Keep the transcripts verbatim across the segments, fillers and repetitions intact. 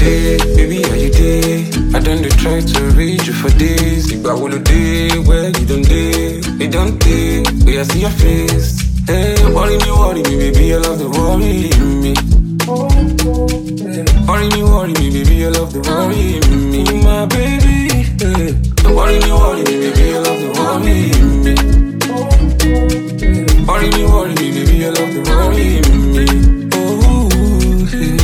day, baby, how you day? I done the try to reach you for days. If I will day, where you don't day, you don't day, where I see your face. Hey, worry me, worry me, baby, I love the worry me. Worry me, worry me, baby, I love the worry me. My baby, hey. Worry me, worry me, baby, I love the worry me. Worry me, worry me, baby, I love the worry me. Oh, hey.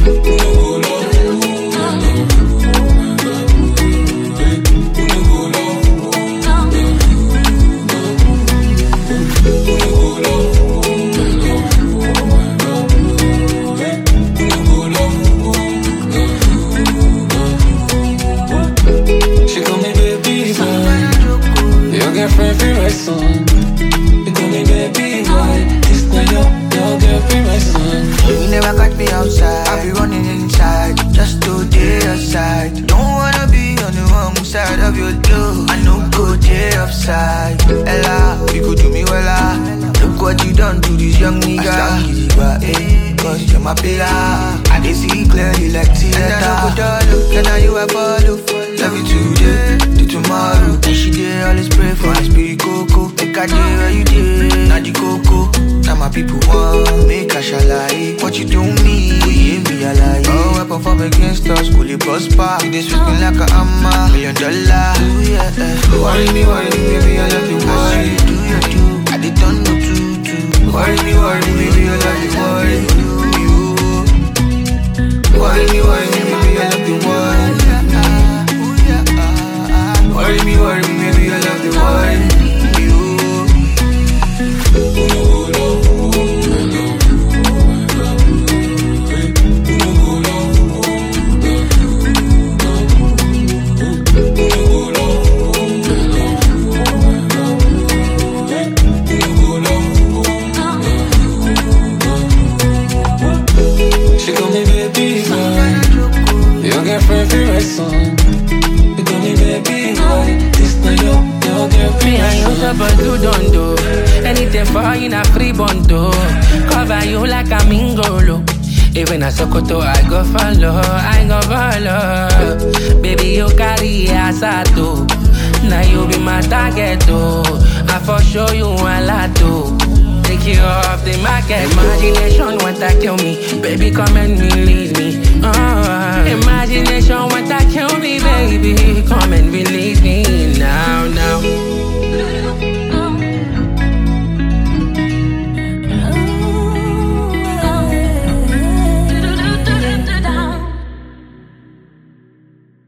Girlfriend, feel my son. You call me baby boy. This not your, your girlfriend, my son. You never got me outside. I be running inside, just to day aside. Don't wanna be on the wrong side of your door. I know go day upside. Ella, you could do me well. Ah. Look what you done to this young nigga. I eh, cause you're my pillar. I dey see clearly like theater. And I know go look, and now you I follow. Love you today, to tomorrow. And she did always pray for my spirit cocoa. Make a day where you did, not the cocoa. Now my people want, make a shalai. What you do me, we ain't be alive. Oh, weapon from against us, cool it prosper. You dey sweet me like a hammer, million dollar. Ooh, yeah, eh. Worry me, worry me, baby, I love you, worry. Do you do, I did don't know to do. Worry me, worry me, baby, I love you, worry. Worry me, worry me, baby, I love you, worry. Worry me, worry me, baby, I love the worry. You. She call me baby, boy. Your girlfriend feel my son. You call me baby. Me and you supposed to don't do anything for you in a free bundle. Cover you like a mingolo. Even a Sokoto, I go follow, I go follow. Baby, you carry asato. Now you be my target, oh. I for sure you a lot, oh. Take you off the market. Imagination want to kill me. Baby, come and release me. Uh, imagination want to kill me, baby. Come and release me now, now.